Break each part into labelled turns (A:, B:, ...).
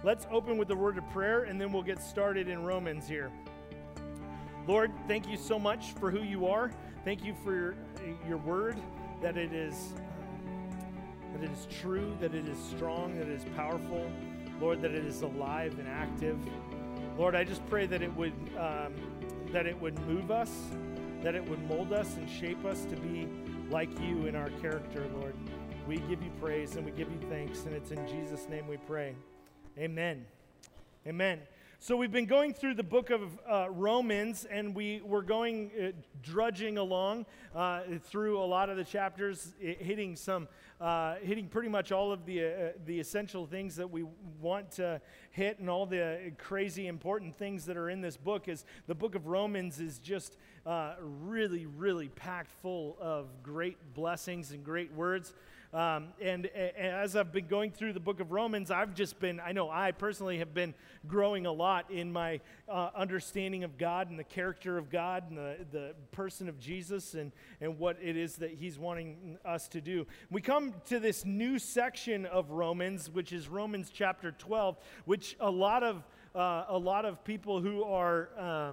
A: let's open with the word of prayer, and then we'll get started in Romans here. Lord, thank you so much for who you are. Thank you for your word, that it is true, that it is strong, that it is powerful. Lord, that it is alive and active. Lord, I just pray that it would move us, that it would mold us and shape us to be like you in our character, Lord. We give you praise and we give you thanks, and it's in Jesus' name we pray. Amen. Amen. So we've been going through the book of Romans, and we're going drudging along through a lot of the chapters, hitting pretty much all of the essential things that we want to hit, and all the crazy important things that are in this book. Is the book of Romans is just really, really packed full of great blessings and great words. And as I've been going through the book of Romans, I personally have been growing a lot in my understanding of God and the character of God and the person of Jesus and what it is that he's wanting us to do. We come to this new section of Romans, which is Romans chapter 12, which a lot of people who are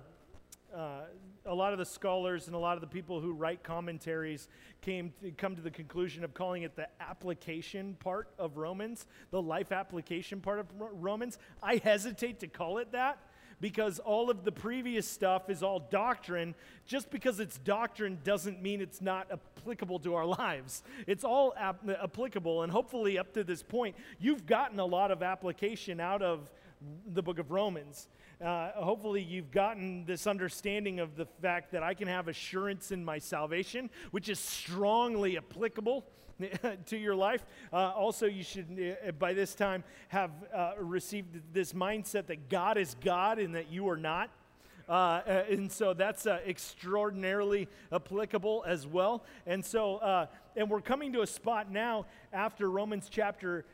A: a lot of the scholars and a lot of the people who write commentaries come to the conclusion of calling it the application part of Romans, the life application part of Romans. I hesitate to call it that because all of the previous stuff is all doctrine. Just because it's doctrine doesn't mean it's not applicable to our lives. It's all applicable, and hopefully up to this point, you've gotten a lot of application out of the book of Romans. Hopefully you've gotten this understanding of the fact that I can have assurance in my salvation, which is strongly applicable to your life. Also, you should, by this time, have received this mindset that God is God and that you are not. And so that's extraordinarily applicable as well. And so, and we're coming to a spot now after Romans chapter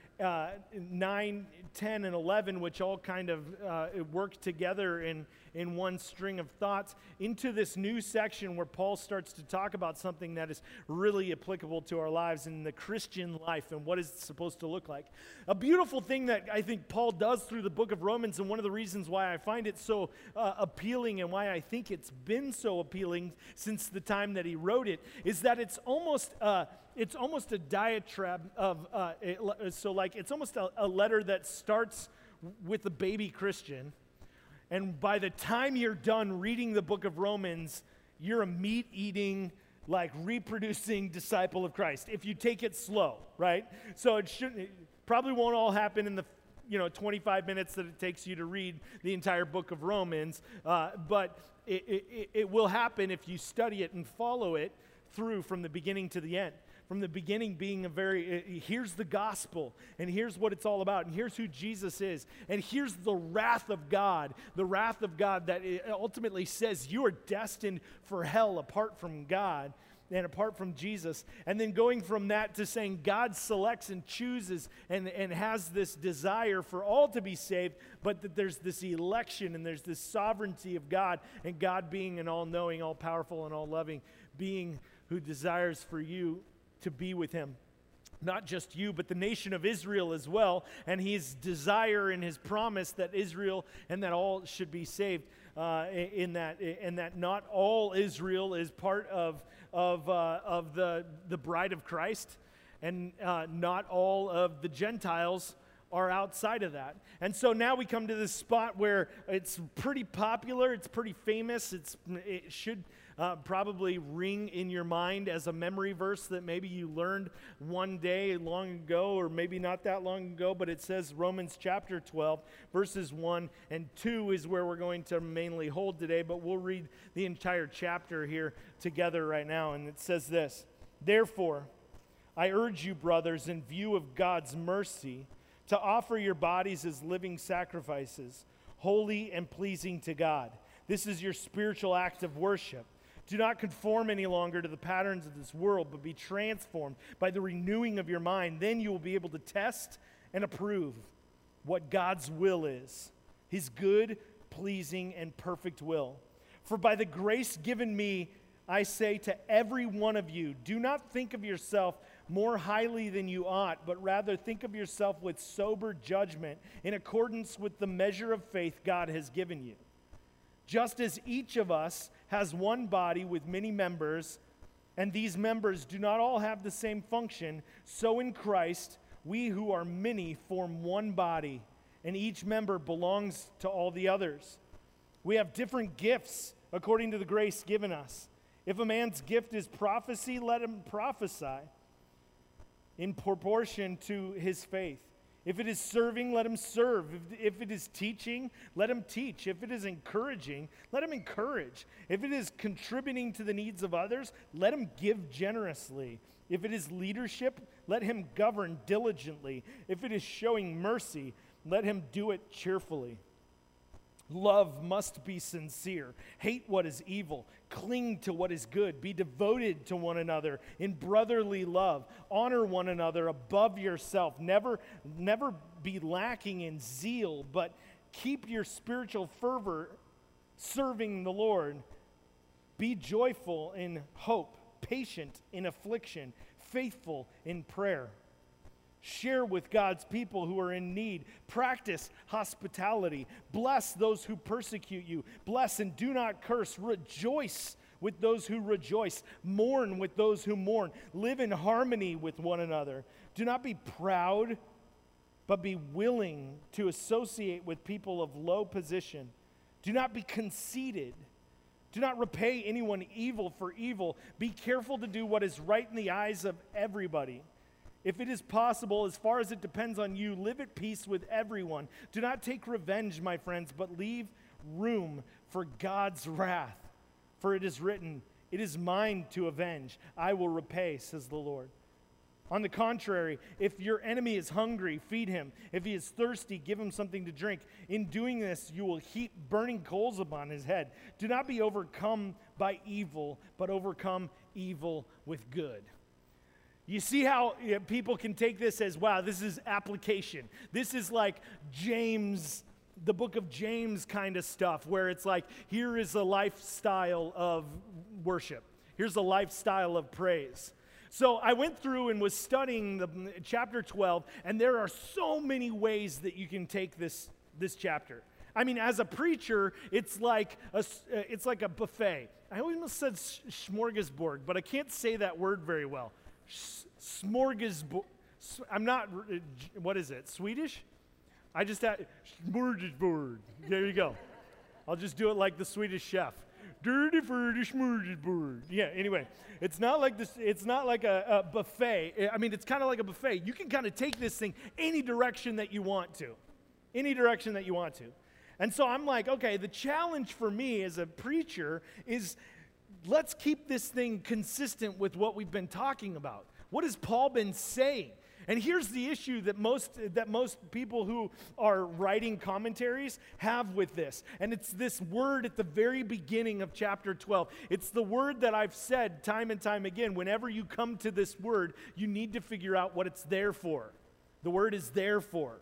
A: 9, 10, and 11, which all kind of work together in one string of thoughts, into this new section where Paul starts to talk about something that is really applicable to our lives in the Christian life and what is it supposed to look like. A beautiful thing that I think Paul does through the book of Romans, and one of the reasons why I find it so appealing and why I think it's been so appealing since the time that he wrote it, is that it's almost a diatribe of, it's almost a letter that starts with a baby Christian, and by the time you're done reading the book of Romans, you're a meat-eating, reproducing disciple of Christ, if you take it slow, right? So it probably won't all happen in the 25 minutes that it takes you to read the entire book of Romans, but it will happen if you study it and follow it through from the beginning to the end. From the beginning being here's the gospel, and here's what it's all about, and here's who Jesus is, and here's the wrath of God that ultimately says you are destined for hell apart from God and apart from Jesus. And then going from that to saying God selects and chooses and has this desire for all to be saved, but that there's this election and there's this sovereignty of God, and God being an all-knowing, all-powerful, and all-loving being who desires for you to be with him. Not just you, but the nation of Israel as well, and his desire and his promise that Israel and that all should be saved, in that not all Israel is part of the bride of Christ, and not all of the Gentiles are outside of that. And so now we come to this spot where it's pretty popular, it's pretty famous, it should probably ring in your mind as a memory verse that maybe you learned one day long ago, or maybe not that long ago, but it says Romans chapter 12, verses 1 and 2 is where we're going to mainly hold today, but we'll read the entire chapter here together right now, and it says this: "Therefore, I urge you, brothers, in view of God's mercy, to offer your bodies as living sacrifices, holy and pleasing to God. This is your spiritual act of worship. Do not conform any longer to the patterns of this world, but be transformed by the renewing of your mind. Then you will be able to test and approve what God's will is, his good, pleasing, and perfect will. For by the grace given me, I say to every one of you, do not think of yourself more highly than you ought, but rather think of yourself with sober judgment in accordance with the measure of faith God has given you. Just as each of us has one body with many members, and these members do not all have the same function, so in Christ, we who are many form one body, and each member belongs to all the others. We have different gifts according to the grace given us. If a man's gift is prophecy, let him prophesy in proportion to his faith. If it is serving, let him serve. If it is teaching, let him teach. If it is encouraging, let him encourage. If it is contributing to the needs of others, let him give generously. If it is leadership, let him govern diligently. If it is showing mercy, let him do it cheerfully. Love must be sincere. Hate what is evil. Cling to what is good. Be devoted to one another in brotherly love. Honor one another above yourself. Never be lacking in zeal, but keep your spiritual fervor serving the Lord. Be joyful in hope, patient in affliction, faithful in prayer. Share with God's people who are in need. Practice hospitality. Bless those who persecute you. Bless and do not curse. Rejoice with those who rejoice. Mourn with those who mourn. Live in harmony with one another. Do not be proud, but be willing to associate with people of low position. Do not be conceited. Do not repay anyone evil for evil. Be careful to do what is right in the eyes of everybody. If it is possible, as far as it depends on you, live at peace with everyone. Do not take revenge, my friends, but leave room for God's wrath. For it is written, "It is mine to avenge. I will repay," says the Lord. On the contrary, if your enemy is hungry, feed him. If he is thirsty, give him something to drink. In doing this, you will heap burning coals upon his head. Do not be overcome by evil, but overcome evil with good. You see how people can take this as, wow, this is application. This is like James, the book of James kind of stuff, where it's like, here is a lifestyle of worship. Here's a lifestyle of praise. So I went through and was studying the chapter 12, and there are so many ways that you can take this chapter. I mean, as a preacher, it's like a buffet. I almost said smorgasbord, but I can't say that word very well. Smorgasbord. I'm not, what is it, Swedish? I just had, smorgasbord. There you go. I'll just do it like the Swedish chef. Dirty furdy smorgasbord. Yeah, anyway, it's not like this, it's not like a buffet. I mean, it's kind of like a buffet. You can kind of take this thing any direction that you want to. Any direction that you want to. And so I'm like, okay, the challenge for me as a preacher is, let's keep this thing consistent with what we've been talking about. What has Paul been saying? And here's the issue that most people who are writing commentaries have with this. And it's this word at the very beginning of chapter 12. It's the word that I've said time and time again. Whenever you come to this word, you need to figure out what it's there for. The word is therefore.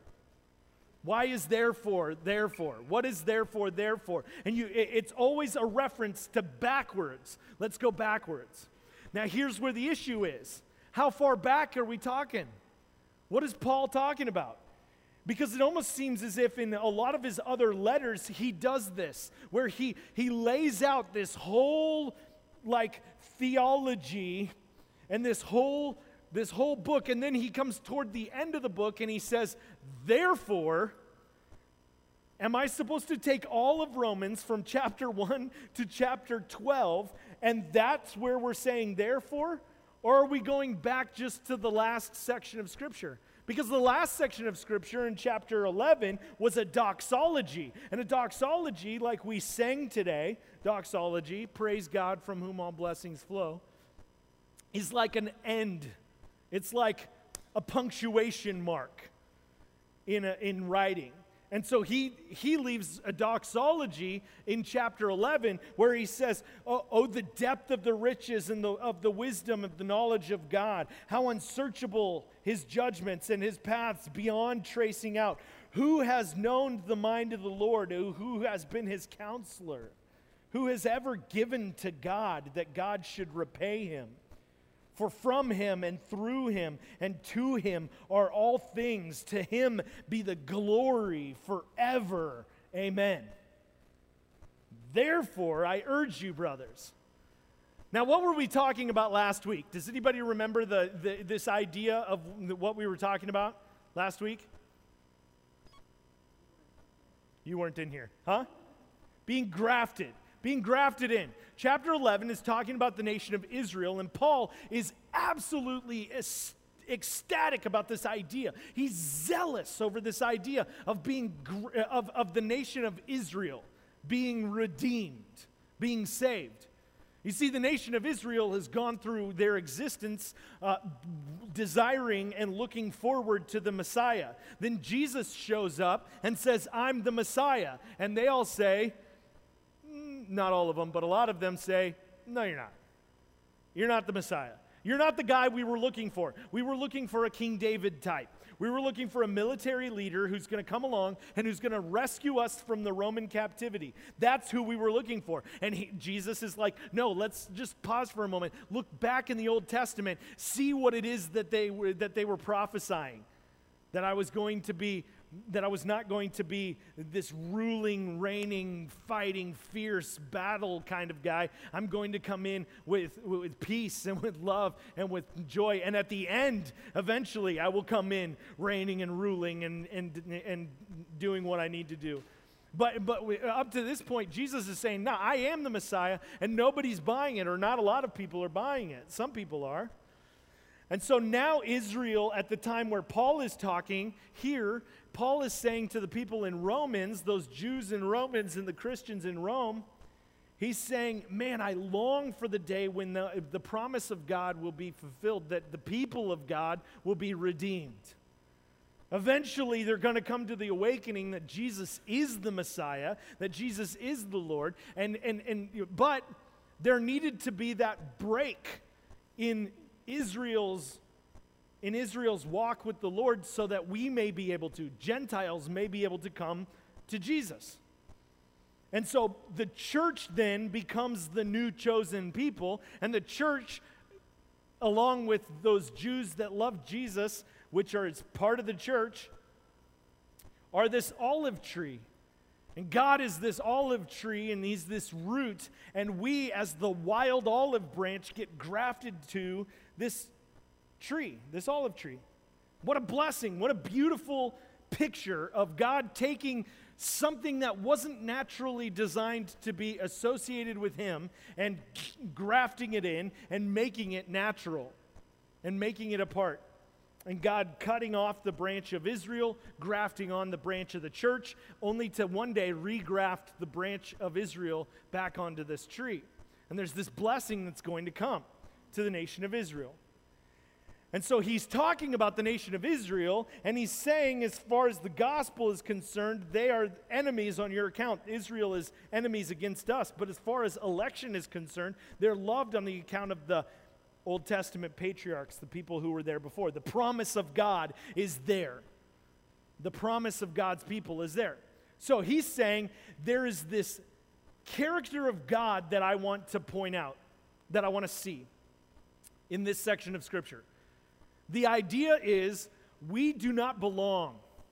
A: Why is therefore, therefore? What is therefore, therefore? And it's always a reference to backwards. Let's go backwards. Now here's where the issue is. How far back are we talking? What is Paul talking about? Because it almost seems as if in a lot of his other letters, he does this, where he lays out this whole like theology and this whole book, and then he comes toward the end of the book and he says, therefore, am I supposed to take all of Romans from chapter 1 to chapter 12, and that's where we're saying therefore? Or are we going back just to the last section of Scripture? Because the last section of Scripture in chapter 11 was a doxology. And a doxology, like we sang today, doxology, praise God from whom all blessings flow, is like an end. It's like a punctuation mark in writing. And so he leaves a doxology in chapter 11 where he says, oh, the depth of the riches and of the wisdom of the knowledge of God, how unsearchable his judgments and his paths beyond tracing out. Who has known the mind of the Lord? Who has been his counselor? Who has ever given to God that God should repay him? For from him and through him and to him are all things. To him be the glory forever. Amen. Therefore, I urge you, brothers. Now, what were we talking about last week? Does anybody remember this idea of what we were talking about last week? You weren't in here, huh? Being grafted in. Chapter 11 is talking about the nation of Israel, and Paul is absolutely ecstatic about this idea. He's zealous over this idea of being of the nation of Israel being redeemed, being saved. You see, the nation of Israel has gone through their existence desiring and looking forward to the Messiah. Then Jesus shows up and says, I'm the Messiah. And they all say, not all of them, but a lot of them say, no, you're not. You're not the Messiah. You're not the guy we were looking for. We were looking for a King David type. We were looking for a military leader who's going to come along and who's going to rescue us from the Roman captivity. That's who we were looking for. And Jesus is like, no, let's just pause for a moment. Look back in the Old Testament. See what it is that they were prophesying. That I was not going to be this ruling, reigning, fighting, fierce battle kind of guy. I'm going to come in with peace and with love and with joy. And at the end, eventually, I will come in reigning and ruling and doing what I need to do. But up to this point, Jesus is saying, no, I am the Messiah, and nobody's buying it, or not a lot of people are buying it. Some people are. And so now Israel, at the time where Paul is talking here, Paul is saying to the people in Romans, those Jews and Romans and the Christians in Rome, he's saying, man, I long for the day when the promise of God will be fulfilled, that the people of God will be redeemed. Eventually, they're going to come to the awakening that Jesus is the Messiah, that Jesus is the Lord, but there needed to be that break in Israel's walk with the Lord so that we may be able to, Gentiles may be able to come to Jesus. And so the church then becomes the new chosen people, and the church, along with those Jews that love Jesus, which are part of the church, are this olive tree. And God is this olive tree, and he's this root, and we as the wild olive branch get grafted to this tree, this olive tree. What a blessing, what a beautiful picture of God taking something that wasn't naturally designed to be associated with him and grafting it in and making it natural and making it a part. And God cutting off the branch of Israel, grafting on the branch of the church, only to one day regraft the branch of Israel back onto this tree. And there's this blessing that's going to come to the nation of Israel. And so he's talking about the nation of Israel, and he's saying, as far as the gospel is concerned, they are enemies on your account. Israel is enemies against us. But as far as election is concerned, they're loved on the account of the Old Testament patriarchs, the people who were there before. The promise of God is there. The promise of God's people is there. So he's saying there is this character of God that I want to point out, that I want to see in this section of Scripture. The idea is we do not belong.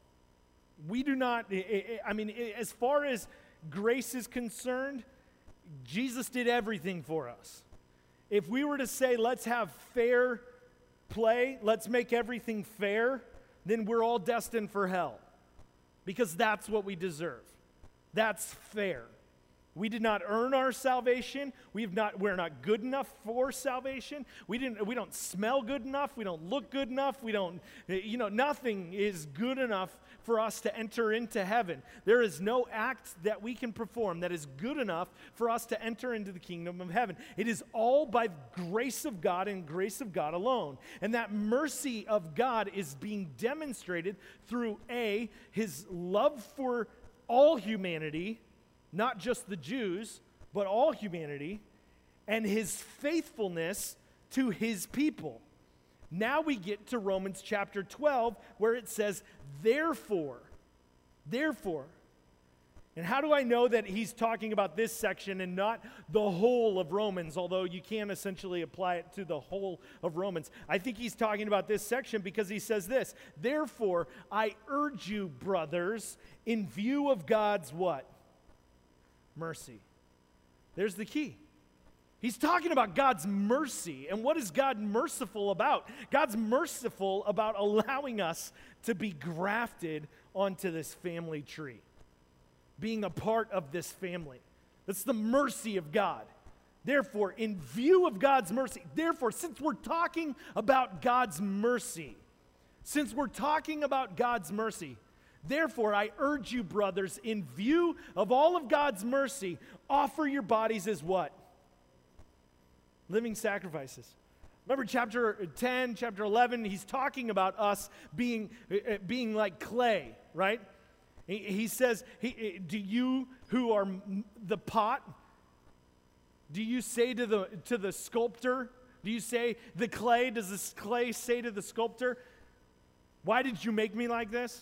A: We do not, as far as grace is concerned, Jesus did everything for us. If we were to say, let's have fair play, let's make everything fair, then we're all destined for hell. Because that's what we deserve. That's fair. We did not earn our salvation. We're not good enough for salvation. We don't smell good enough. We don't look good enough. Nothing is good enough for us to enter into heaven. There is no act that we can perform that is good enough for us to enter into the kingdom of heaven. It is all by grace of God and grace of God alone. And that mercy of God is being demonstrated through his love for all humanity, not just the Jews, but all humanity, and his faithfulness to his people. Now we get to Romans chapter 12, where it says, therefore. And how do I know that he's talking about this section and not the whole of Romans, although you can essentially apply it to the whole of Romans? I think he's talking about this section because he says this, therefore, I urge you, brothers, in view of God's what? Mercy. There's the key. He's talking about God's mercy. And what is God merciful about? God's merciful about allowing us to be grafted onto this family tree, being a part of this family. That's the mercy of God. Therefore, in view of God's mercy, therefore, since we're talking about God's mercy, therefore, I urge you, brothers, in view of all of God's mercy, offer your bodies as what? Living sacrifices. Remember chapter 10, chapter 11, he's talking about us being like clay, right? He says, do you who are the pot, do you say to the sculptor, do you say the clay, does the clay say to the sculptor, why did you make me like this?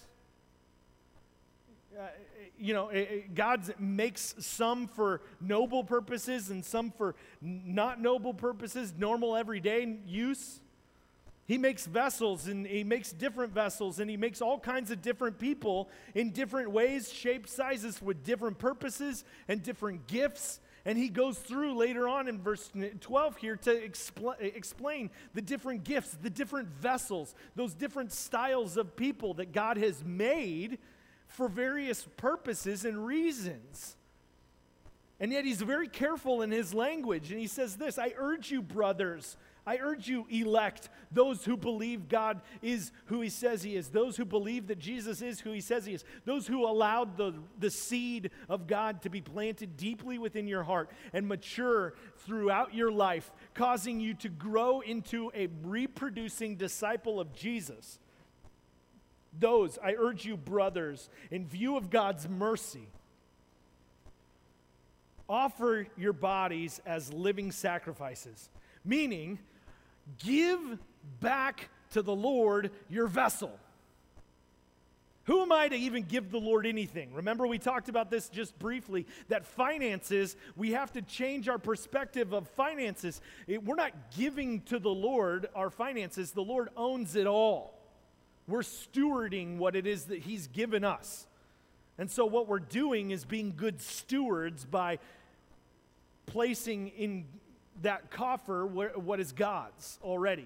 A: God makes some for noble purposes and some for not noble purposes, normal everyday use. He makes vessels, and he makes different vessels, and he makes all kinds of different people in different ways, shapes, sizes, with different purposes and different gifts. And he goes through later on in verse 12 here to explain the different gifts, the different vessels, those different styles of people that God has made for various purposes and reasons. And yet he's very careful in his language, and he says this, I urge you, brothers, I urge you, elect, those who believe God is who he says he is, those who believe that Jesus is who he says he is, those who allowed the seed of God to be planted deeply within your heart and mature throughout your life, causing you to grow into a reproducing disciple of Jesus. Those, I urge you, brothers, in view of God's mercy, offer your bodies as living sacrifices, meaning give back to the Lord your vessel. Who am I to even give the Lord anything? Remember, we talked about this just briefly, that finances, we have to change our perspective of finances. We're not giving to the Lord our finances. The Lord owns it all. We're stewarding what it is that he's given us. And so what we're doing is being good stewards by placing in that coffer what is God's already.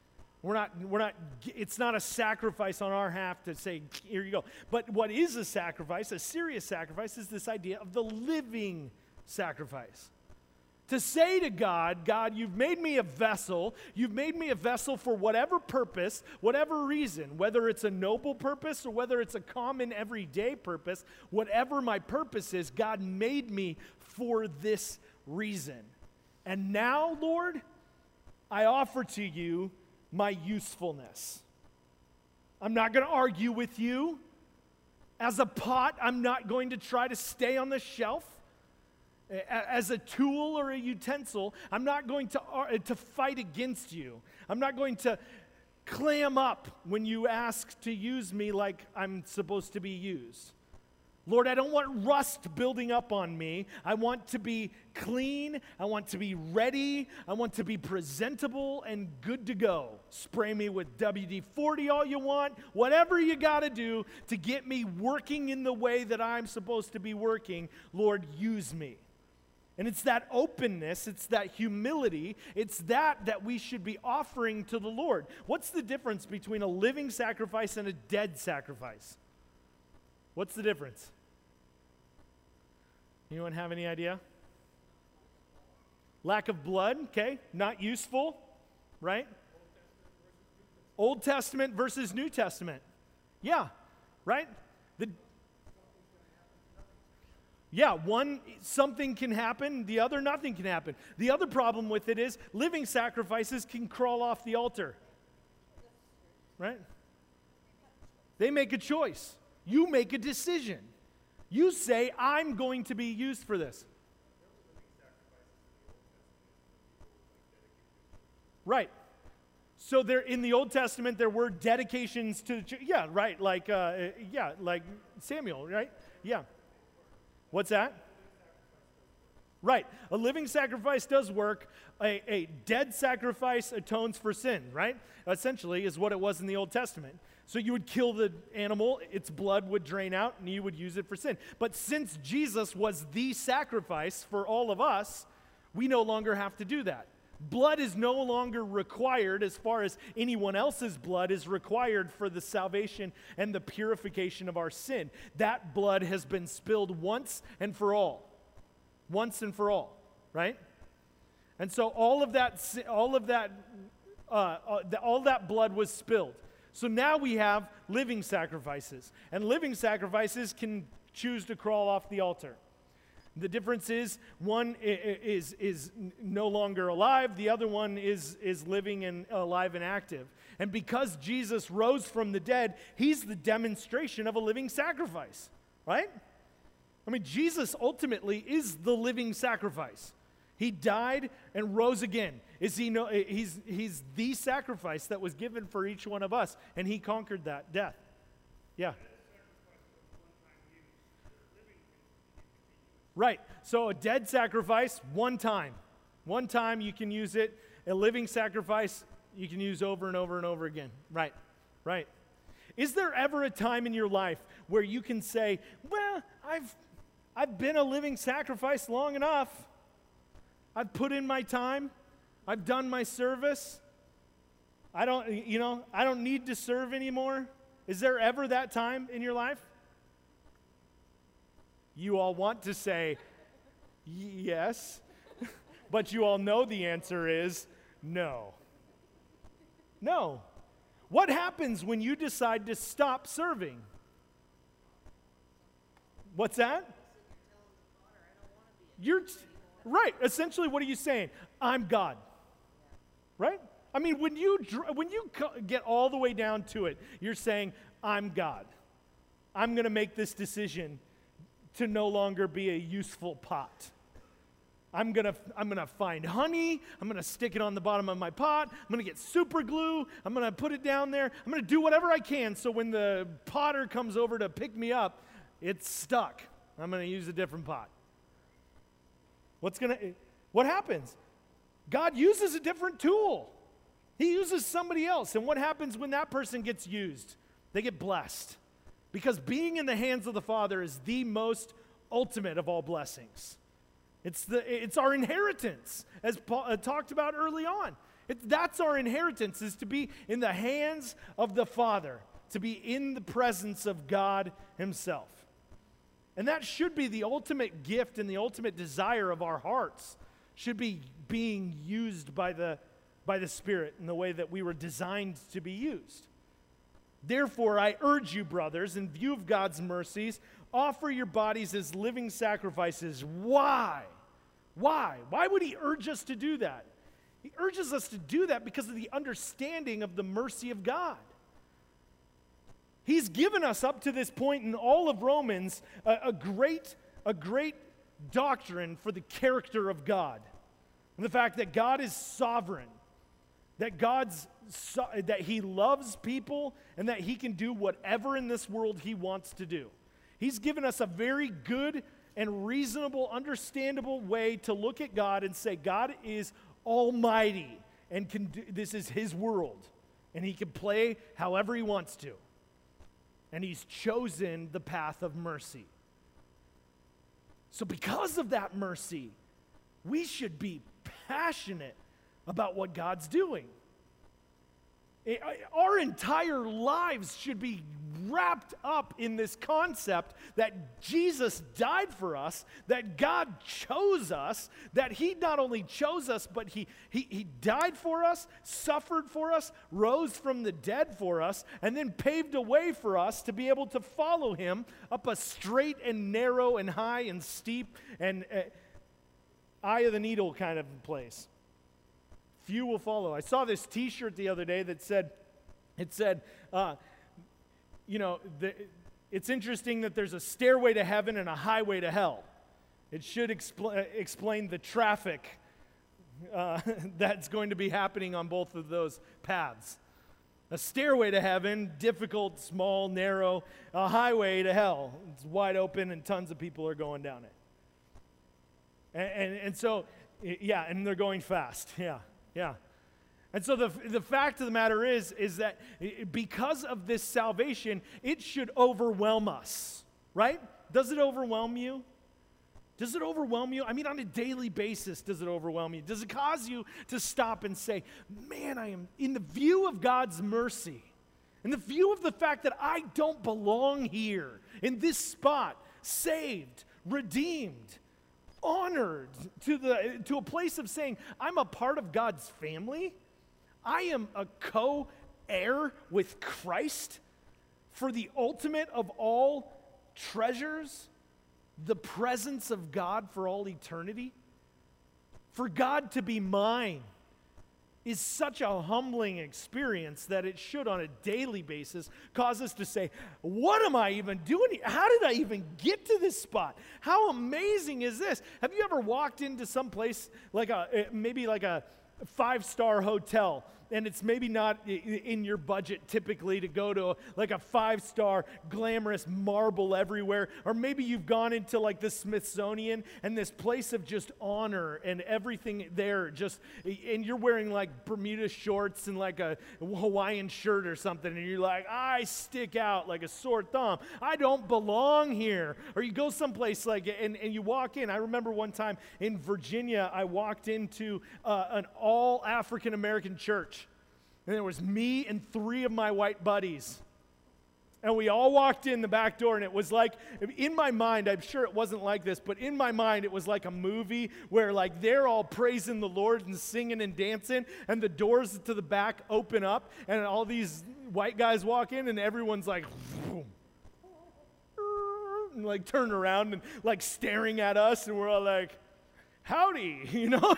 A: It's not a sacrifice on our half to say, here you go. But what is a sacrifice, a serious sacrifice, is this idea of the living sacrifice. To say to God, God, you've made me a vessel. You've made me a vessel for whatever purpose, whatever reason, whether it's a noble purpose or whether it's a common everyday purpose, whatever my purpose is, God made me for this reason. And now, Lord, I offer to you my usefulness. I'm not going to argue with you. As a pot, I'm not going to try to stay on the shelf. As a tool or a utensil, I'm not going to fight against you. I'm not going to clam up when you ask to use me like I'm supposed to be used. Lord, I don't want rust building up on me. I want to be clean. I want to be ready. I want to be presentable and good to go. Spray me with WD-40 all you want. Whatever you got to do to get me working in the way that I'm supposed to be working, Lord, use me. And it's that openness, it's that humility, it's that we should be offering to the Lord. What's the difference between a living sacrifice and a dead sacrifice? What's the difference? Anyone have any idea? Lack of blood, okay, not useful, right? Old Testament versus New Testament. Yeah, right? One, something can happen, the other, nothing can happen. The other problem with it is living sacrifices can crawl off the altar, right? They make a choice. You make a decision. You say, I'm going to be used for this. Right. So there, in the Old Testament, there were dedications to the church. Yeah, right, like Samuel, right? Yeah. What's that? Right. A living sacrifice does work. A dead sacrifice atones for sin, right? Essentially is what it was in the Old Testament. So you would kill the animal, its blood would drain out, and you would use it for sin. But since Jesus was the sacrifice for all of us, we no longer have to do that. Blood is no longer required as far as anyone else's blood is required for the salvation and the purification of our sin. That blood has been spilled once and for all. Once and for all, right? And so all that blood was spilled. So now we have living sacrifices, and living sacrifices can choose to crawl off the altar. The difference is one is no longer alive, the other one is living and alive and active. And because Jesus rose from the dead, he's the demonstration of a living sacrifice, right? I mean, Jesus ultimately is the living sacrifice. He died and rose again. He's the sacrifice that was given for each one of us, and he conquered that death. Yeah. Right. So a dead sacrifice, one time. One time you can use it. A living sacrifice you can use over and over and over again. Right. Right. Is there ever a time in your life where you can say, well, I've been a living sacrifice long enough. I've put in my time. I've done my service. I don't need to serve anymore. Is there ever that time in your life? You all want to say yes, but you all know the answer is no. No. What happens when you decide to stop serving? What's that? Right. Essentially, what are you saying? I'm God. Right? I mean, when you get all the way down to it, you're saying, I'm God. I'm going to make this decision to no longer be a useful pot. I'm gonna find honey. I'm gonna stick it on the bottom of my pot. I'm gonna get super glue. I'm gonna put it down there. I'm gonna do whatever I can so when the potter comes over to pick me up, it's stuck. I'm gonna use a different pot. What happens? God uses a different tool. He uses somebody else. And what happens when that person gets used? They get blessed. Because being in the hands of the Father is the most ultimate of all blessings. It's our inheritance, as Paul talked about early on. That's our inheritance, is to be in the hands of the Father, to be in the presence of God himself. And that should be the ultimate gift and the ultimate desire of our hearts, should be being used by the Spirit in the way that we were designed to be used. Therefore, I urge you, brothers, in view of God's mercies, offer your bodies as living sacrifices. Why? Why? Why would he urge us to do that? He urges us to do that because of the understanding of the mercy of God. He's given us up to this point in all of Romans a great doctrine for the character of God. And the fact that God is sovereign, that he loves people, and that he can do whatever in this world he wants to do. He's given us a very good and reasonable, understandable way to look at God and say, God is almighty, and this is his world, and he can play however he wants to. And he's chosen the path of mercy. So because of that mercy, we should be passionate about what God's doing. Our entire lives should be wrapped up in this concept that Jesus died for us, that God chose us, that he not only chose us, but he died for us, suffered for us, rose from the dead for us, and then paved a way for us to be able to follow him up a straight and narrow and high and steep and eye of the needle kind of place. Few will follow. I saw this T-shirt the other day that said, it's interesting that there's a stairway to heaven and a highway to hell. It should explain the traffic that's going to be happening on both of those paths. A stairway to heaven, difficult, small, narrow. A highway to hell. It's wide open and tons of people are going down it. And so, yeah, and they're going fast. Yeah. And so the fact of the matter is that because of this salvation, it should overwhelm us, right? Does it overwhelm you? Does it overwhelm you? I mean, on a daily basis, does it overwhelm you? Does it cause you to stop and say, man, I am in the view of God's mercy, in the view of the fact that I don't belong here, in this spot, saved, redeemed, honored, to a place of saying, I'm a part of God's family. I am a co-heir with Christ for the ultimate of all treasures, the presence of God for all eternity. For God to be mine is such a humbling experience that it should, on a daily basis, cause us to say, what am I even doing here? How did I even get to this spot? How amazing is this? Have you ever walked into some place like maybe like a 5-star hotel, and it's maybe not in your budget typically to go to like a 5-star glamorous marble everywhere, or maybe you've gone into like the Smithsonian and this place of just honor and everything there just, and you're wearing like Bermuda shorts and like a Hawaiian shirt or something, and you're like, I stick out like a sore thumb. I don't belong here. Or you go someplace like, and you walk in. I remember one time in Virginia, I walked into an all African American church. And there was me and 3 of my white buddies. And we all walked in the back door, and it was like, in my mind, I'm sure it wasn't like this, but in my mind, it was like a movie where like they're all praising the Lord and singing and dancing, and the doors to the back open up, and all these white guys walk in, and everyone's like, and like turn around and like staring at us, and we're all like, howdy, you know?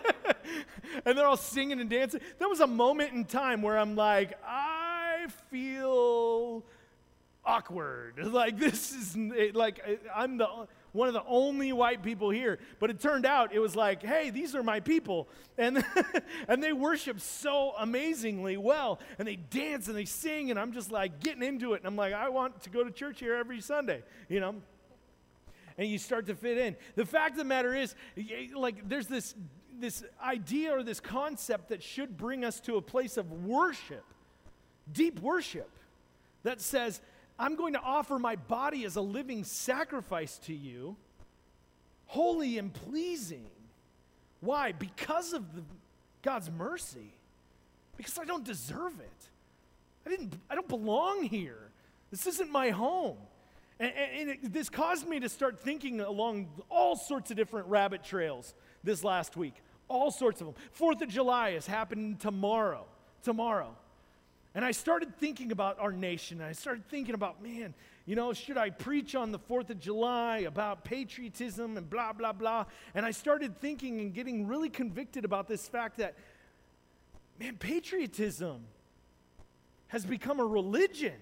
A: And they're all singing and dancing. There was a moment in time where I'm like, I feel awkward. Like this is like I'm one of the only white people here. But it turned out it was like, hey, these are my people. And and they worship so amazingly well. And they dance and they sing, and I'm just like getting into it. And I'm like, I want to go to church here every Sunday, you know? And you start to fit in. The fact of the matter is, like, there's this idea or this concept that should bring us to a place of worship, deep worship, that says, I'm going to offer my body as a living sacrifice to you, holy and pleasing. Why? Because of God's mercy. Because I don't deserve it. I don't belong here. This isn't my home. And this caused me to start thinking along all sorts of different rabbit trails this last week. All sorts of them. 4th of July is happening tomorrow. And I started thinking about our nation. I started thinking about, man, you know, should I preach on the 4th of July about patriotism and blah, blah, blah. And I started thinking and getting really convicted about this fact that, man, patriotism has become a religion.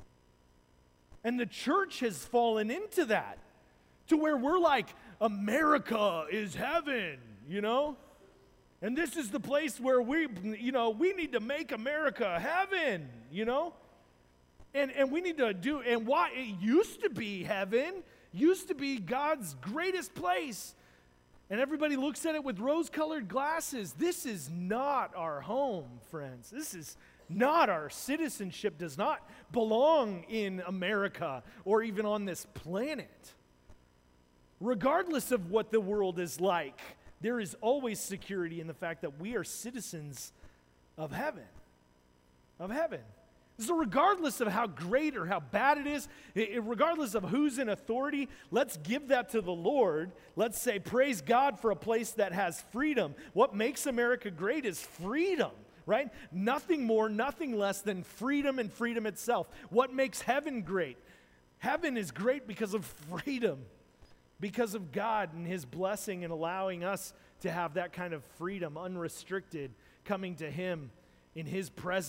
A: And the church has fallen into that, to where we're like, America is heaven, you know? And this is the place where we need to make America heaven, you know? And we need to do, and why it used to be heaven, used to be God's greatest place. And everybody looks at it with rose-colored glasses. This is not our home, friends. This is not our citizenship, does not belong in America or even on this planet. Regardless of what the world is like, there is always security in the fact that we are citizens of heaven. Of heaven. So regardless of how great or how bad it is, regardless of who's in authority, let's give that to the Lord. Let's say, praise God for a place that has freedom. What makes America great is freedom. Right? Nothing more, nothing less than freedom and freedom itself. What makes heaven great? Heaven is great because of freedom, because of God and His blessing and allowing us to have that kind of freedom, unrestricted, coming to Him in His presence,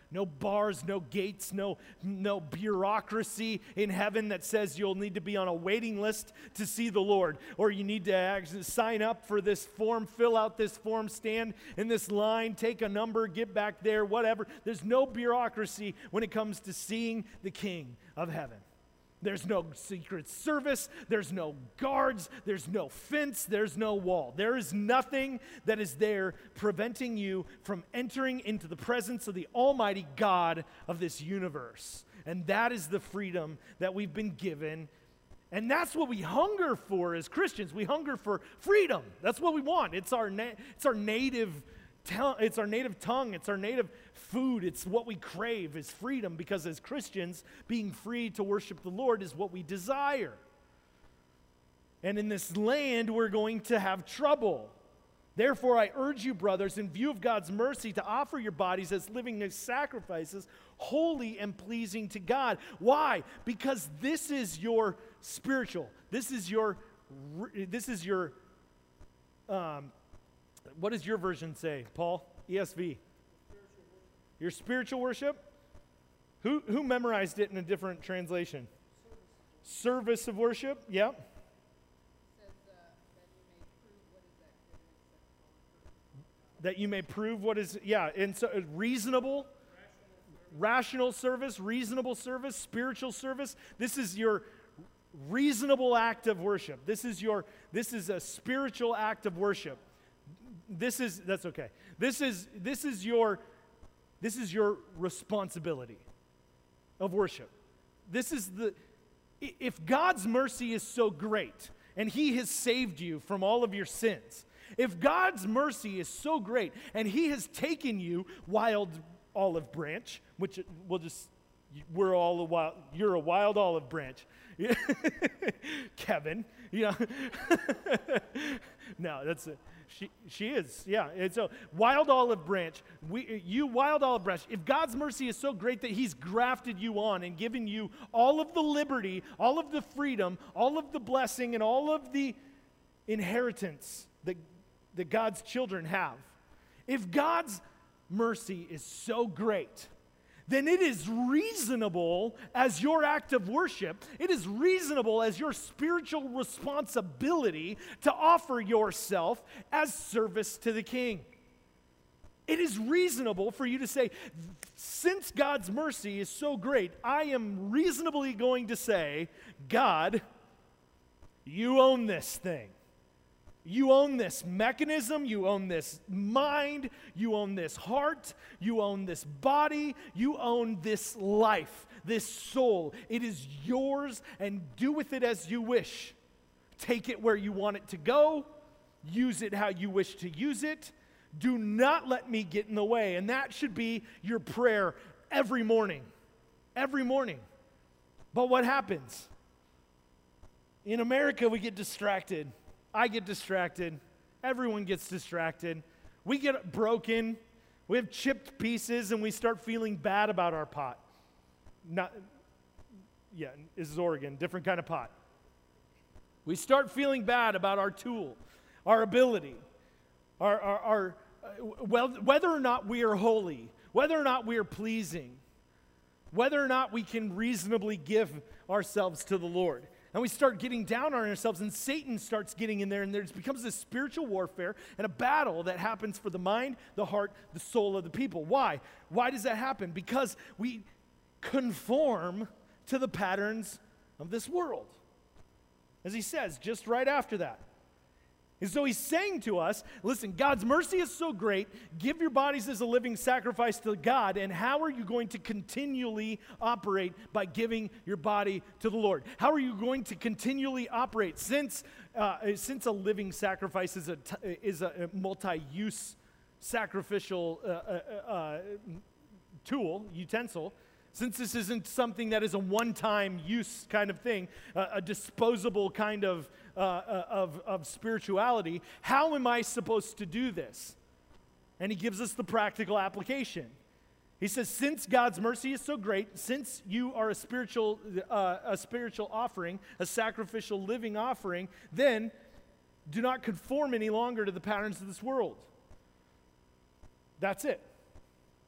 A: No bars, no gates, no bureaucracy in heaven that says you'll need to be on a waiting list to see the Lord, or you need to actually sign up for this form, fill out this form, stand in this line, take a number, get back there, whatever. There's no bureaucracy when it comes to seeing the King of heaven. There's no secret service, there's no guards, there's no fence, there's no wall. There is nothing that is there preventing you from entering into the presence of the Almighty God of this universe. And that is the freedom that we've been given. And that's what we hunger for as Christians. We hunger for freedom. That's what we want. It's our native tongue. It's our native food. It's what we crave is freedom, because as Christians, being free to worship the Lord is what we desire. And in this land, we're going to have trouble. Therefore, I urge you, brothers, in view of God's mercy, to offer your bodies as living sacrifices, holy and pleasing to God. Why? Because this is your spiritual. This is your what does your version say, Paul? ESV. Your spiritual worship? Who memorized it in a different translation? Service of worship? Yep.
B: Says that you may prove what is
A: and so reasonable, rational service, reasonable service, spiritual service. This is your reasonable act of worship. This is a spiritual act of worship. That's okay. This is your responsibility of worship. If God's mercy is so great and He has saved you from all of your sins, if God's mercy is so great and He has taken you, wild olive branch, which you're a wild olive branch. Kevin, no, that's it. She is, yeah. And so, wild olive branch, wild olive branch, if God's mercy is so great that He's grafted you on and given you all of the liberty, all of the freedom, all of the blessing, and all of the inheritance that God's children have, if God's mercy is so great, then it is reasonable as your act of worship, it is reasonable as your spiritual responsibility to offer yourself as service to the King. It is reasonable for you to say, since God's mercy is so great, I am reasonably going to say, God, you own this thing. You own this mechanism, you own this mind, you own this heart, you own this body, you own this life, this soul. It is yours, and do with it as you wish. Take it where you want it to go, use it how you wish to use it. Do not let me get in the way. And that should be your prayer every morning. Every morning. But what happens? In America, we get distracted. I get distracted. Everyone gets distracted. We get broken. We have chipped pieces, and we start feeling bad about our pot. This is Oregon, different kind of pot. We start feeling bad about our tool, our ability, whether or not we are holy, whether or not we are pleasing, whether or not we can reasonably give ourselves to the Lord. And we start getting down on ourselves, and Satan starts getting in there, and there becomes this spiritual warfare and a battle that happens for the mind, the heart, the soul of the people. Why? Why does that happen? Because we conform to the patterns of this world. As he says, just right after that. And so he's saying to us, listen, God's mercy is so great, give your bodies as a living sacrifice to God, and how are you going to continually operate by giving your body to the Lord? How are you going to continually operate? Since a living sacrifice is a multi-use sacrificial utensil, since this isn't something that is a one-time use kind of thing, a disposable kind of spirituality, how am I supposed to do this? And he gives us the practical application. He says, since God's mercy is so great, since you are a spiritual offering, a sacrificial living offering, then do not conform any longer to the patterns of this world. That's it.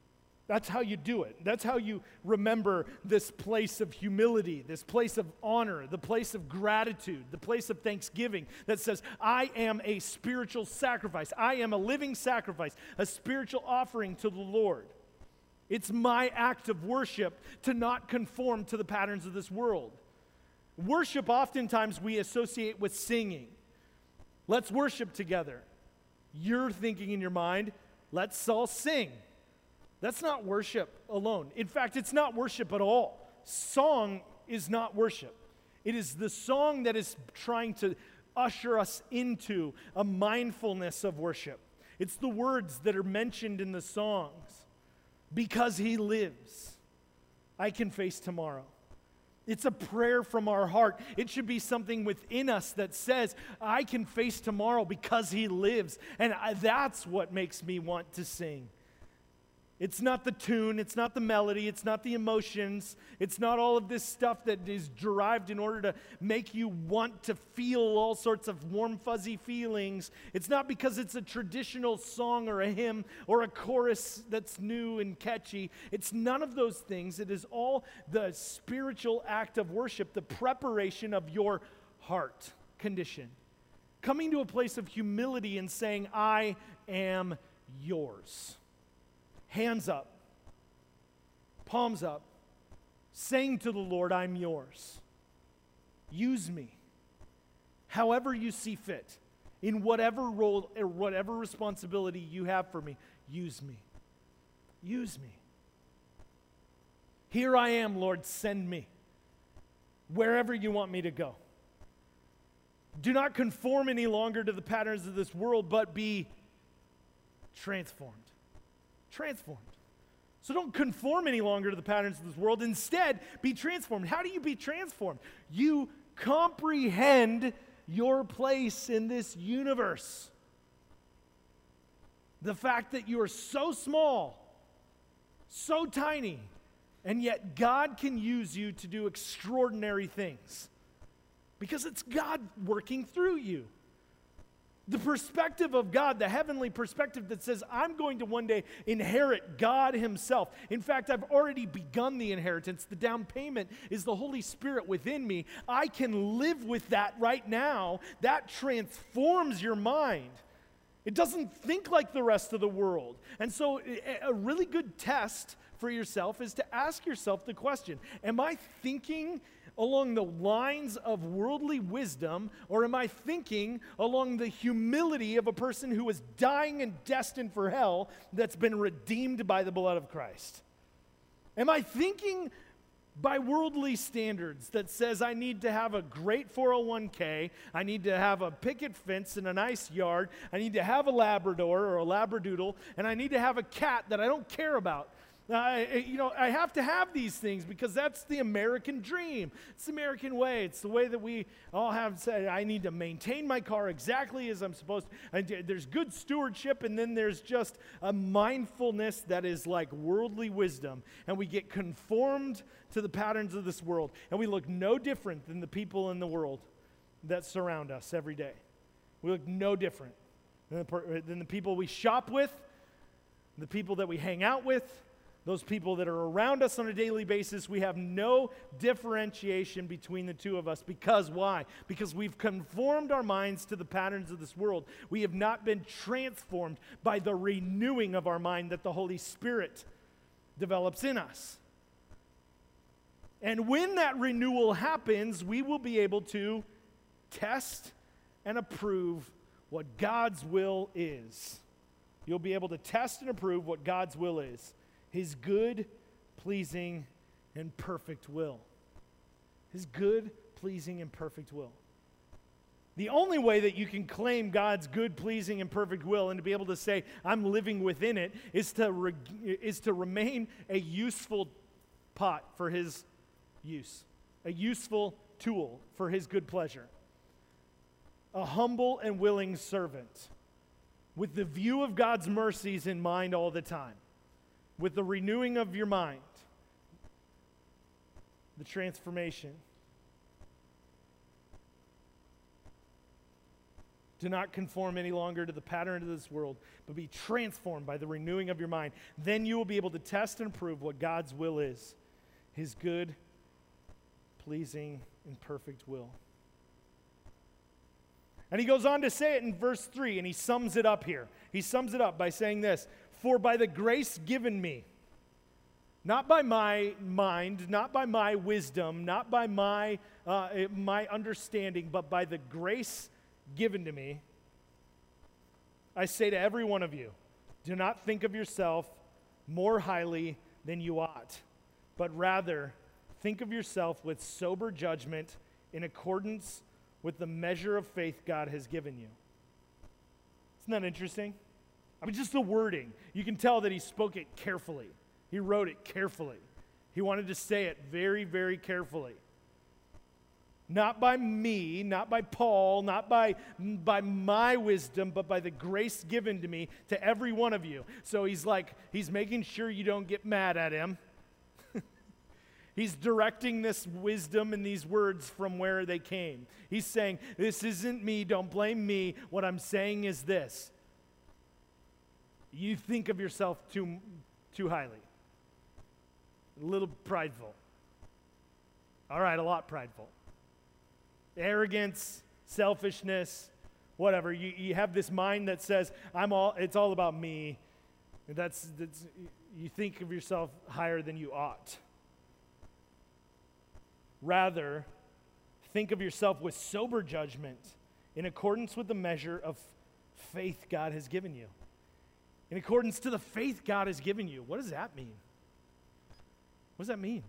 A: That's how you do it. That's how you remember this place of humility, this place of honor, the place of gratitude, the place of thanksgiving that says, I am a spiritual sacrifice. I am a living sacrifice, a spiritual offering to the Lord. It's my act of worship to not conform to the patterns of this world. Worship, oftentimes, we associate with singing. Let's worship together. You're thinking in your mind, let's all sing. That's not worship alone. In fact, it's not worship at all. Song is not worship. It is the song that is trying to usher us into a mindfulness of worship. It's the words that are mentioned in the songs. Because he lives, I can face tomorrow. It's a prayer from our heart. It should be something within us that says, I can face tomorrow because he lives. And that's what makes me want to sing. It's not the tune, it's not the melody, it's not the emotions, it's not all of this stuff that is derived in order to make you want to feel all sorts of warm, fuzzy feelings. It's not because it's a traditional song or a hymn or a chorus that's new and catchy. It's none of those things. It is all the spiritual act of worship, the preparation of your heart condition. Coming to a place of humility and saying, I am yours. Hands up, palms up, saying to the Lord, I'm yours. Use me however you see fit, in whatever role or whatever responsibility you have for me. Use me. Use me. Here I am, Lord, send me wherever you want me to go. Do not conform any longer to the patterns of this world, but be transformed. Transformed. So don't conform any longer to the patterns of this world. Instead, be transformed. How do you be transformed? You comprehend your place in this universe. The fact that you are so small, so tiny, and yet God can use you to do extraordinary things. Because it's God working through you. The perspective of God, the heavenly perspective that says, I'm going to one day inherit God himself. In fact, I've already begun the inheritance. The down payment is the Holy Spirit within me. I can live with that right now. That transforms your mind. It doesn't think like the rest of the world. And so a really good test for yourself is to ask yourself the question, am I thinking along the lines of worldly wisdom, or am I thinking along the humility of a person who is dying and destined for hell that's been redeemed by the blood of Christ? Am I thinking by worldly standards that says I need to have a great 401k, I need to have a picket fence and a nice yard, I need to have a Labrador or a Labradoodle, and I need to have a cat that I don't care about? I have to have these things because that's the American dream. It's the American way. It's the way that we all have said, I need to maintain my car exactly as I'm supposed to. There's good stewardship, and then there's just a mindfulness that is like worldly wisdom. And we get conformed to the patterns of this world. And we look no different than the people in the world that surround us every day. We look no different than the people we shop with, the people that we hang out with, those people that are around us on a daily basis. We have no differentiation between the two of us. Because why? Because we've conformed our minds to the patterns of this world. We have not been transformed by the renewing of our mind that the Holy Spirit develops in us. And when that renewal happens, we will be able to test and approve what God's will is. You'll be able to test and approve what God's will is. His good, pleasing, and perfect will. His good, pleasing, and perfect will. The only way that you can claim God's good, pleasing, and perfect will and to be able to say, I'm living within it, is to remain a useful pot for his use, a useful tool for his good pleasure. A humble and willing servant with the view of God's mercies in mind all the time. With the renewing of your mind, the transformation. Do not conform any longer to the pattern of this world, but be transformed by the renewing of your mind. Then you will be able to test and prove what God's will is, his good, pleasing, and perfect will. And he goes on to say it in verse 3, and he sums it up here. He sums it up by saying this, for by the grace given me, not by my mind, not by my wisdom, not by my understanding, but by the grace given to me, I say to every one of you, do not think of yourself more highly than you ought, but rather think of yourself with sober judgment in accordance with the measure of faith God has given you. Isn't that interesting? I mean, just the wording. You can tell that he spoke it carefully. He wrote it carefully. He wanted to say it very, very carefully. Not by me, not by Paul, not by my wisdom, but by the grace given to me to every one of you. So he's making sure you don't get mad at him. He's directing this wisdom and these words from where they came. He's saying, this isn't me, don't blame me. What I'm saying is this. You think of yourself too highly. A little prideful. All right, a lot prideful. Arrogance, selfishness, whatever. You have this mind that says, it's all about me. That's you think of yourself higher than you ought. Rather, think of yourself with sober judgment in accordance with the measure of faith God has given you. In accordance to the faith God has given you. What does that mean? What does that mean?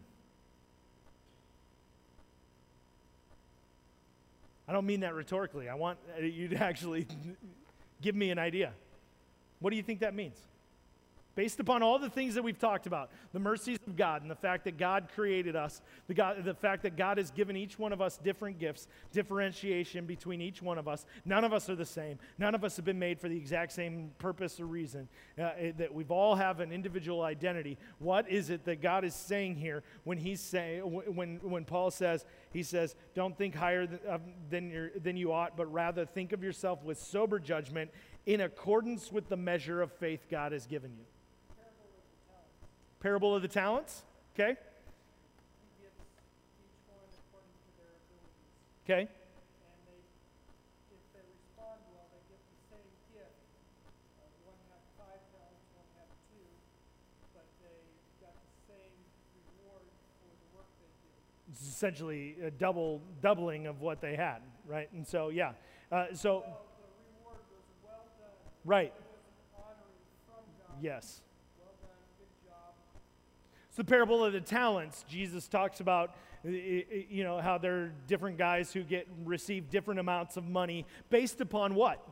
A: I don't mean that rhetorically. I want you to actually give me an idea. What do you think that means? Based upon all the things that we've talked about, the mercies of God and the fact that God created us, the fact that God has given each one of us different gifts, differentiation between each one of us. None of us are the same. None of us have been made for the exact same purpose or reason, that we've all have an individual identity. What is it that God is saying here when he's saying, when Paul says, he says, don't think higher than you ought, but rather think of yourself with sober judgment in accordance with the measure of faith God has given you. Parable of the talents, okay?
C: He gives each one according to their abilities.
A: Okay.
C: And if they respond well, they get the same gift. One had 5 talents, one had 2, but they got the same reward for the work they did.
A: It's essentially a doubling of what they had, right? And so, yeah.
C: So the reward was well done.
A: Right.
C: It was an honoring from God.
A: Yes.
C: Well done, good job.
A: It's the parable of the talents. Jesus talks about, how there are different guys who receive different amounts of money based upon what?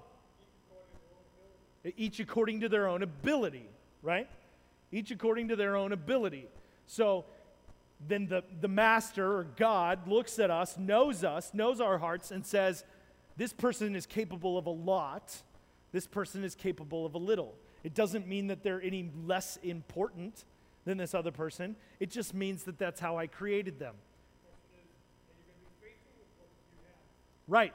A: Each according to their own ability, right? Each according to their own ability. So then the master or God looks at us, knows our hearts, and says, this person is capable of a lot. This person is capable of a little. It doesn't mean that they're any less important than this other person. It just means that that's how I created them. Right.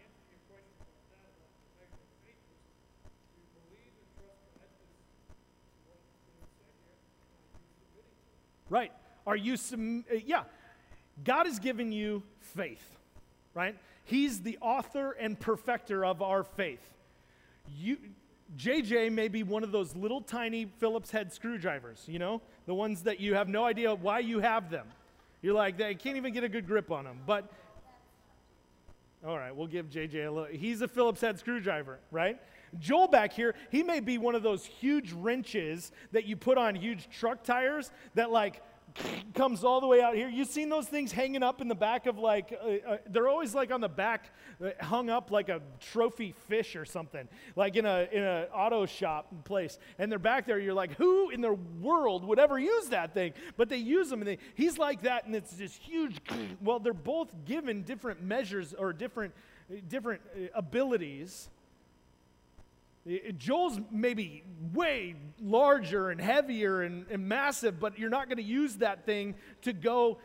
A: Right. Are you God has given you faith, right? He's the author and perfecter of our faith. JJ may be one of those little tiny Phillips head screwdrivers, the ones that you have no idea why you have them. You're like, they can't even get a good grip on them. But, all right, we'll give JJ a little. He's a Phillips head screwdriver, right? Joel back here, he may be one of those huge wrenches that you put on huge truck tires that comes all the way out here. You've seen those things hanging up in the back of they're always on the back, hung up like a trophy fish or something, like in a auto shop place. And they're back there. You're like, who in the world would ever use that thing? But they use them, and he's like that, and it's this huge. Well, they're both given different measures or different abilities. Joel's maybe way larger and heavier and massive, but you're not going to use that thing to go,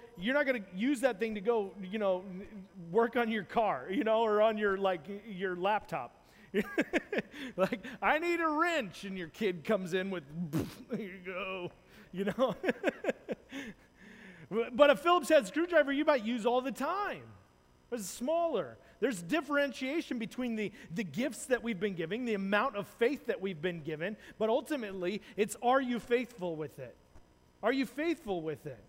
A: work on your car, or on your laptop. Like, I need a wrench, and your kid comes in with, there you go, you know. But a Phillips head screwdriver you might use all the time. It's smaller. There's differentiation between the gifts that we've been giving, the amount of faith that we've been given, but ultimately, it's, are you faithful with it? Are you faithful with it?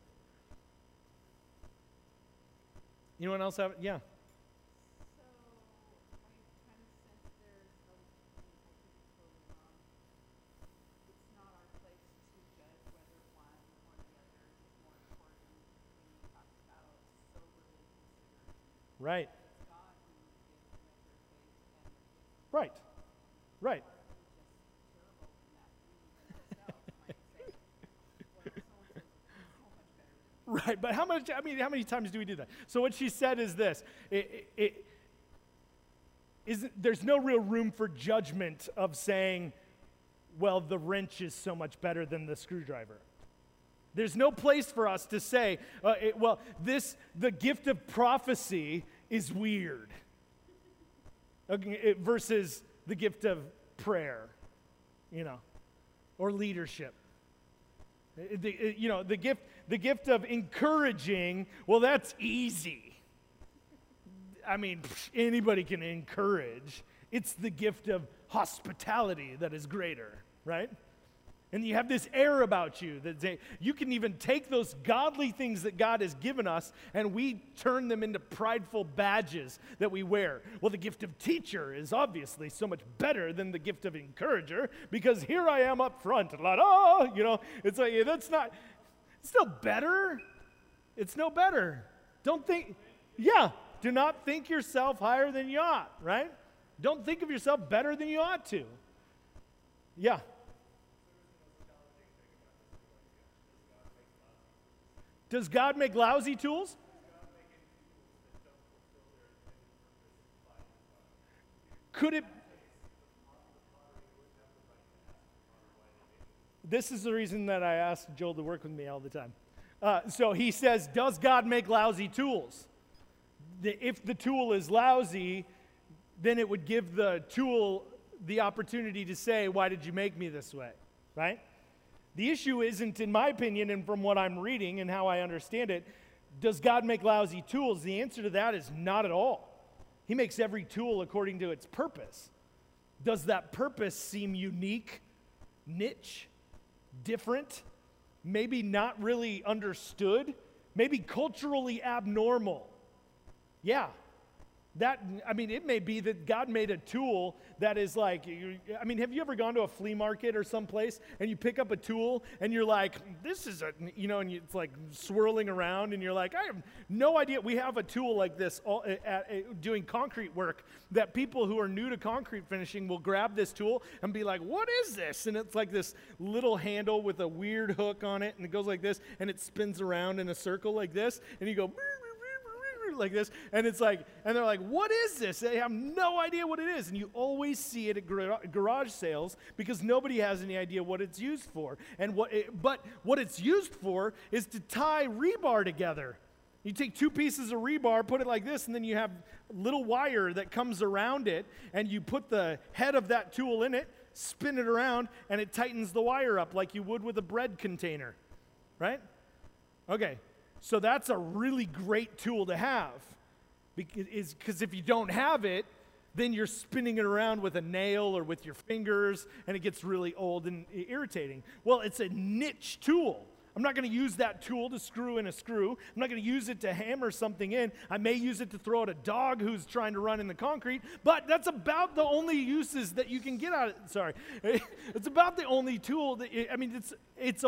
A: Anyone else have it? Yeah.
B: So, I kind of sense there's a, I think it's totally wrong. It's not our place to judge whether one or the other is more important when you talk about soberly considering.
A: Right.
B: It's God who gives the measure of faith and the gift.
A: Right. Right.
B: Are we just terrible in that we ourselves might say, well, so-and-so is so much better than me.
A: Right, but how many times do we do that? So what she said is this, there's no real room for judgment of saying, well, the wrench is so much better than the screwdriver. There's no place for us to say, the gift of prophecy is weird versus the gift of prayer, or leadership. The gift of encouraging, well, that's easy. I mean, anybody can encourage. It's the gift of hospitality that is greater, right? And you have this air about you that you can even take those godly things that God has given us and we turn them into prideful badges that we wear. Well, the gift of teacher is obviously so much better than the gift of encourager because here I am up front, it's like, that's not, it's still better. It's no better. Do not think yourself higher than you ought, right? Don't think of yourself better than you ought to. Yeah. Does God make lousy tools? Could it? This is the reason that I asked Joel to work with me all the time. So he says, does God make lousy tools? If the tool is lousy, then it would give the tool the opportunity to say, why did you make me this way, right? The issue isn't, in my opinion, and from what I'm reading and how I understand it, does God make lousy tools? The answer to that is not at all. He makes every tool according to its purpose. Does that purpose seem unique, niche, different, maybe not really understood, maybe culturally abnormal? Yeah. It may be that God made a tool that is like, have you ever gone to a flea market or someplace and you pick up a tool and you're like, this is it's like swirling around and you're like, I have no idea. We have a tool like this doing concrete work that people who are new to concrete finishing will grab this tool and be like, what is this? And it's like this little handle with a weird hook on it and it goes like this and it spins around in a circle like this and you go, like this, and it's like, and they're like, what is this? They have no idea what it is, and you always see it at garage sales because nobody has any idea what it's used for. But what it's used for is to tie rebar together. You take two pieces of rebar, put it like this, and then you have a little wire that comes around it, and you put the head of that tool in it, spin it around, and it tightens the wire up like you would with a bread container, right? Okay. So that's a really great tool to have because if you don't have it, then you're spinning it around with a nail or with your fingers, and it gets really old and irritating. Well, it's a niche tool. I'm not going to use that tool to screw in a screw. I'm not going to use it to hammer something in. I may use it to throw at a dog who's trying to run in the concrete, but that's about the only uses that you can get out of it. Sorry. It's about the only tool it's a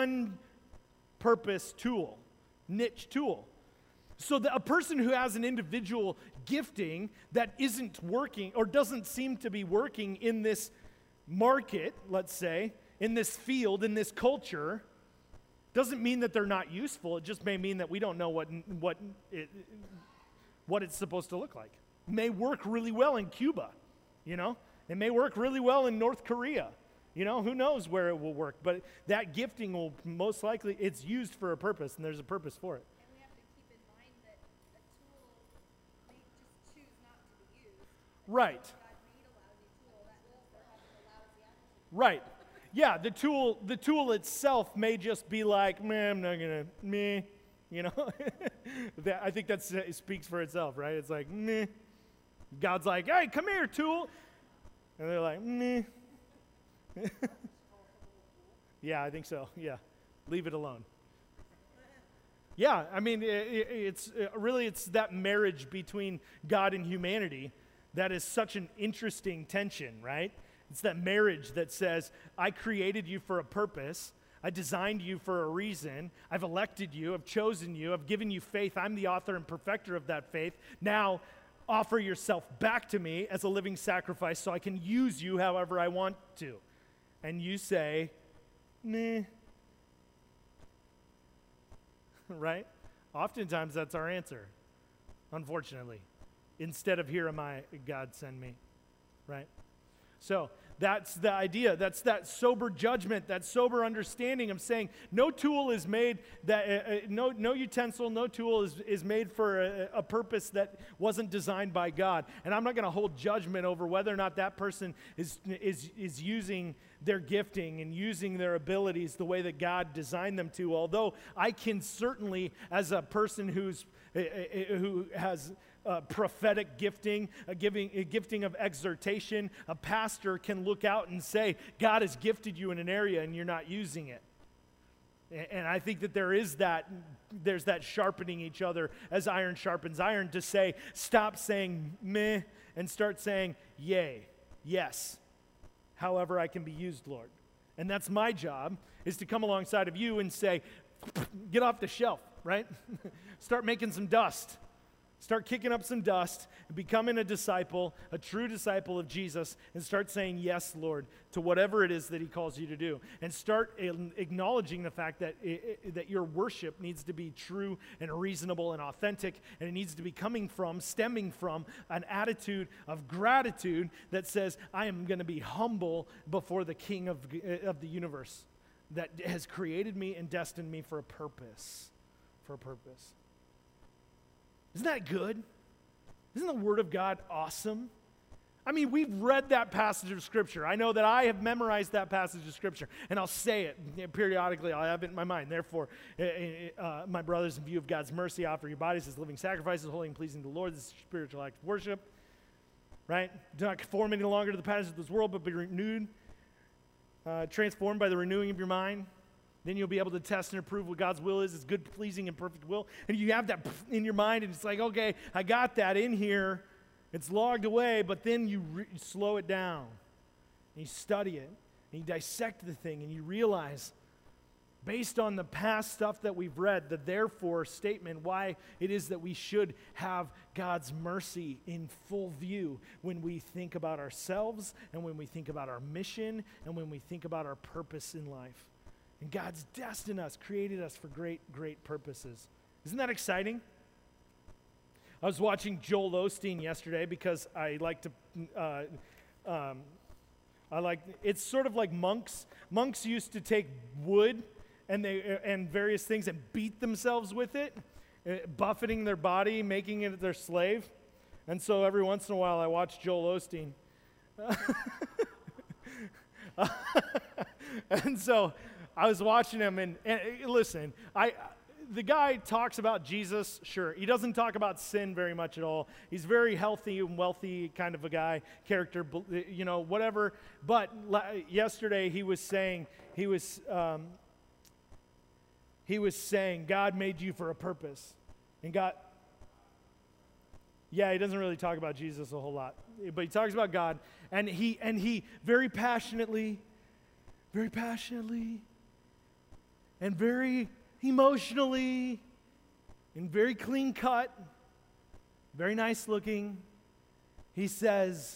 A: one-purpose tool. Niche tool. So that a person who has an individual gifting that isn't working or doesn't seem to be working in this market, let's say, in this field, in this culture, doesn't mean that they're not useful. It just may mean that we don't know what it's supposed to look like. It may work really well in Cuba, It may work really well in North Korea. Who knows where it will work, but that gifting will most likely, it's used for a purpose, and there's a purpose for it.
B: And we have to keep in mind that a tool may just choose not to be used.
A: Right.
B: God made a lousy
A: Right. Yeah, the tool itself may just be like, man, I'm not gonna, meh, you know. I think that speaks for itself, right? It's like, meh. God's like, hey, come here, tool. And they're like, meh. Yeah, I think so. Yeah, leave it alone. Yeah, I mean, it's that marriage between God and humanity that is such an interesting tension, right? It's that marriage that says, I created you for a purpose. I designed you for a reason. I've elected you. I've chosen you. I've given you faith. I'm the author and perfecter of that faith. Now, offer yourself back to me as a living sacrifice so I can use you however I want to. And you say, meh. Right? Oftentimes that's our answer, unfortunately. Instead of, here am I, God send me. Right? So that's the idea. That's that sober judgment, that sober understanding of saying no tool is made, that no utensil, no tool is made for a purpose that wasn't designed by God. And I'm not going to hold judgment over whether or not that person is using their gifting and using their abilities the way that God designed them to. Although I can certainly, as a person who has prophetic gifting, a gifting of exhortation, a pastor can look out and say, God has gifted you in an area and you're not using it. And I think that there's that sharpening each other as iron sharpens iron, to say, stop saying meh and start saying yay, yes, however I can be used, Lord. And that's my job, is to come alongside of you and say, get off the shelf, right? Start making some dust. Start kicking up some dust and becoming a disciple, a true disciple of Jesus, and start saying yes, Lord, to whatever it is that he calls you to do. And start acknowledging the fact that that your worship needs to be true and reasonable and authentic, and it needs to be stemming from an attitude of gratitude that says, I am going to be humble before the King of the universe that has created me and destined me for a purpose. For a purpose. Isn't that good? Isn't the Word of God awesome? I mean, we've read that passage of Scripture. I know that I have memorized that passage of Scripture, and I'll say it periodically. I'll have it in my mind. Therefore, my brothers, in view of God's mercy, offer your bodies as living sacrifices, holy and pleasing to the Lord. This is a spiritual act of worship, right? Do not conform any longer to the patterns of this world, but be renewed, transformed by the renewing of your mind. Then you'll be able to test and approve what God's will is, his good, pleasing, and perfect will. And you have that in your mind, and it's like, okay, I got that in here. It's logged away, but then you slow it down. And you study it, and you dissect the thing, and you realize, based on the past stuff that we've read, the therefore statement, why it is that we should have God's mercy in full view when we think about ourselves, and when we think about our mission, and when we think about our purpose in life. And God's destined us, created us for great, great purposes. Isn't that exciting? I was watching Joel Osteen yesterday because I like to, it's sort of like monks. Monks used to take wood and various things and beat themselves with it, buffeting their body, making it their slave. And so every once in a while I watch Joel Osteen. And so I was watching him, and listen, the guy talks about Jesus, sure. He doesn't talk about sin very much at all. He's very healthy and wealthy kind of a guy, character, you know, whatever. But yesterday he was saying, God made you for a purpose. And God, yeah, he doesn't really talk about Jesus a whole lot. But he talks about God, and he very passionately, and very emotionally, and very clean cut, very nice looking, he says,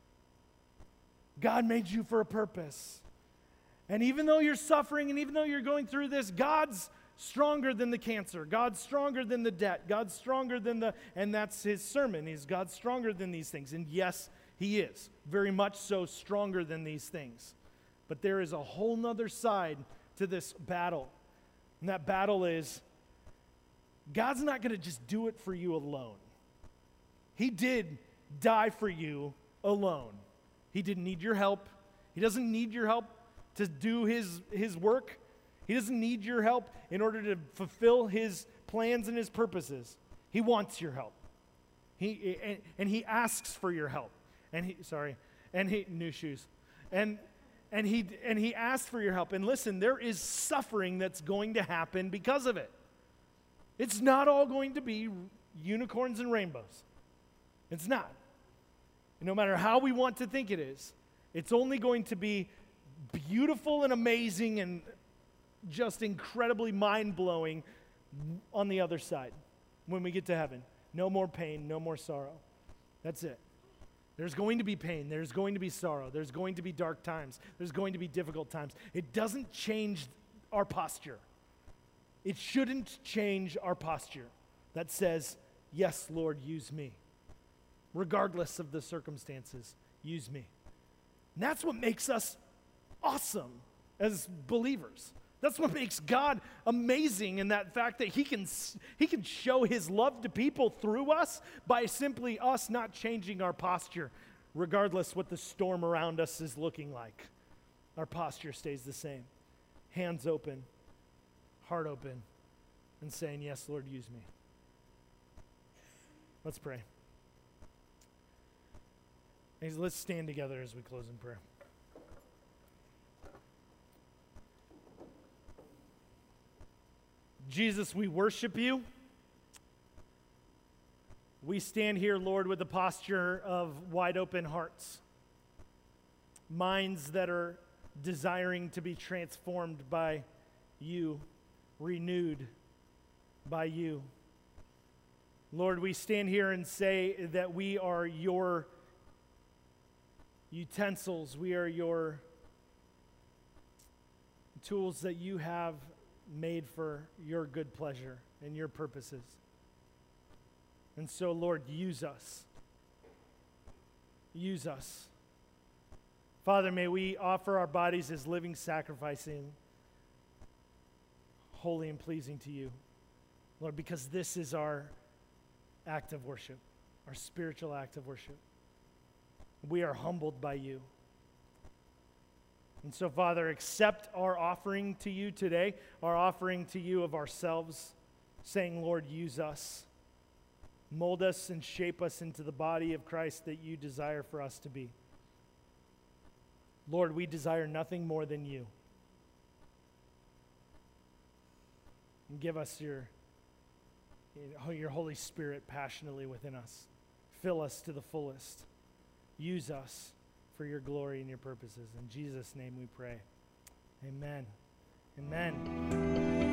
A: God made you for a purpose. And even though you're suffering, and even though you're going through this, God's stronger than the cancer. God's stronger than the debt. God's stronger than and that's his sermon, is God's stronger than these things. And yes, he is very much so stronger than these things. But there is a whole nother side to this battle. And that battle is, God's not going to just do it for you alone. He did die for you alone. He didn't need your help. He He doesn't need your help to do his work. He doesn't need your help in order to fulfill his plans and his purposes. He wants your help. He asks for your help. New shoes. And he asks for your help. And listen, there is suffering that's going to happen because of it. It's not all going to be unicorns and rainbows. It's not. No matter how we want to think it is, it's only going to be beautiful and amazing and just incredibly mind-blowing on the other side when we get to heaven. No more pain, no more sorrow. That's it. There's going to be pain. There's going to be sorrow. There's going to be dark times. There's going to be difficult times. It doesn't change our posture. It shouldn't change our posture that says, yes, Lord, use me. Regardless of the circumstances, use me. And that's what makes us awesome as believers. That's what makes God amazing in that fact that he can show his love to people through us by simply us not changing our posture, regardless what the storm around us is looking like. Our posture stays the same. Hands open, heart open, and saying, yes, Lord, use me. Let's pray. Let's stand together as we close in prayer. Jesus, we worship you. We stand here, Lord, with a posture of wide open hearts, minds that are desiring to be transformed by you, renewed by you. Lord, we stand here and say that we are your utensils. We are your tools that you have made for your good pleasure and your purposes. And so, Lord, use us. Use us. Father, may we offer our bodies as living sacrificing, holy and pleasing to you. Lord, because this is our act of worship, our spiritual act of worship. We are humbled by you. And so, Father, accept our offering to you today, our offering to you of ourselves, saying, Lord, use us. Mold us and shape us into the body of Christ that you desire for us to be. Lord, we desire nothing more than you. And give us your Holy Spirit passionately within us. Fill us to the fullest. Use us for your glory and your purposes. In Jesus' name we pray. Amen. Amen.